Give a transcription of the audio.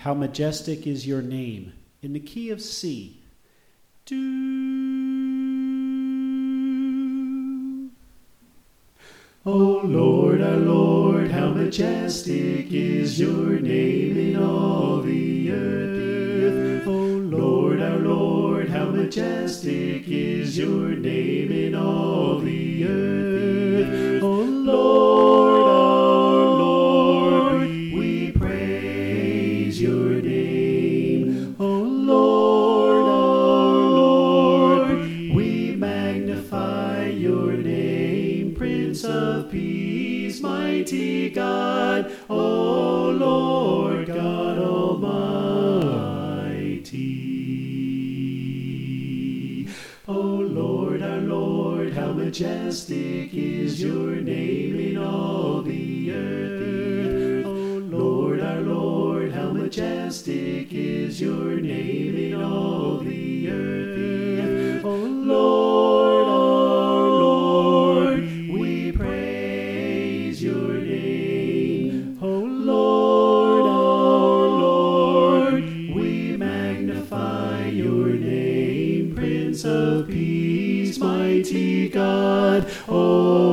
how majestic is your name, in the key of C. Do. O Lord, our Lord, how majestic is your name in all the earth. O Lord, our Lord, how majestic is your name in all the earth. O Lord, our Lord, we praise your name. O Lord, our Lord, we magnify your name. Prince of Peace, mighty God, O Lord God Almighty. O Lord, our Lord, how majestic is your name in all the earth. O Lord, our Lord, how majestic is your name in all the earth. O Lord, our Lord, we praise your name. O Lord, our Lord, we magnify your name. Prince of Peace, mighty God, O